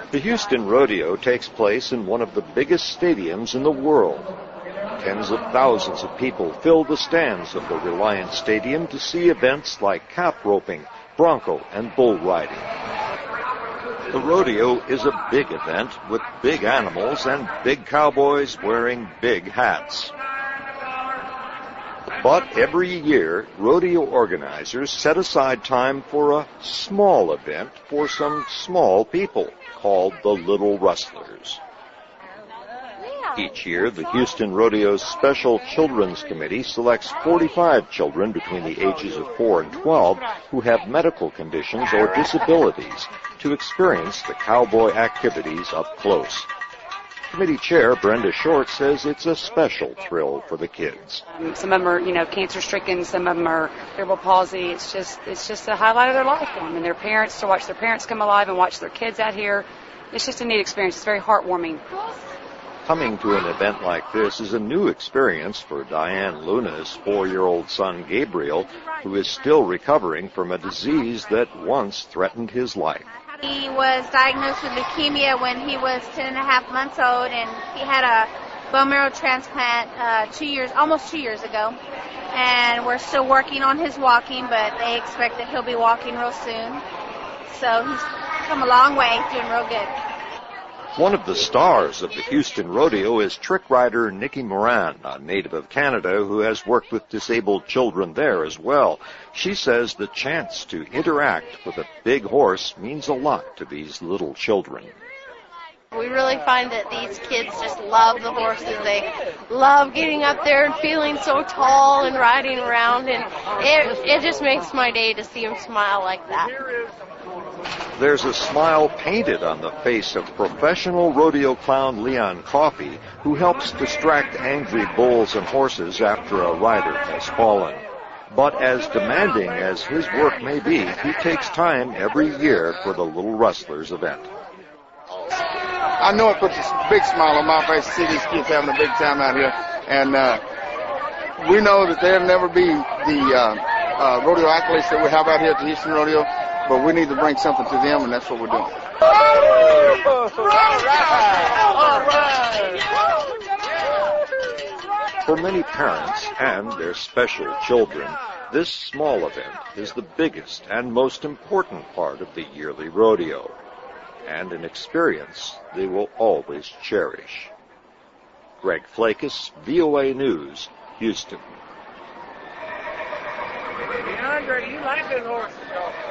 The Houston Rodeo takes place in one of the biggest stadiums in the world. Tens of thousands of people fill the stands of the Reliant Stadium to see events like calf roping, bronco, and bull riding. The rodeo is a big event with big animals and big cowboys wearing big hats. But every year, rodeo organizers set aside time for a small event for some small people called the Little Rustlers. Each year, the Houston Rodeo's Special Children's Committee selects 45 children between the ages of 4 and 12 who have medical conditions or disabilities to experience the cowboy activities up close. Committee Chair Brenda Short says it's a special thrill for the kids. Some of them are, cancer-stricken. Some of them are cerebral palsy. It's just a highlight of their life for them. And their parents, to watch their parents come alive and watch their kids out here, it's just a neat experience. It's very heartwarming. Coming to an event like this is a new experience for Diane Luna's 4-year-old son Gabriel, who is still recovering from a disease that once threatened his life. He was diagnosed with leukemia when he was 10.5 months old, and he had a bone marrow transplant almost 2 years ago. And we're still working on his walking, but they expect that he'll be walking real soon. So he's come a long way, doing real good. One of the stars of the Houston Rodeo is trick rider Nikki Moran, a native of Canada who has worked with disabled children there as well. She says the chance to interact with a big horse means a lot to these little children. We really find that these kids just love the horses. They love getting up there and feeling so tall and riding around, and it just makes my day to see them smile like that. There's a smile painted on the face of professional rodeo clown Leon Coffey, who helps distract angry bulls and horses after a rider has fallen. But as demanding as his work may be, he takes time every year for the Little Rustlers event. I know it puts a big smile on my face to see these kids having a big time out here. And we know that there'll never be the rodeo accolades that we have out here at the Houston Rodeo, but we need to bring something to them, and that's what we're doing. For many parents and their special children, this small event is the biggest and most important part of the yearly rodeo, and an experience they will always cherish. Greg Flakus, VOA News, Houston. DeAndre, you like good horses,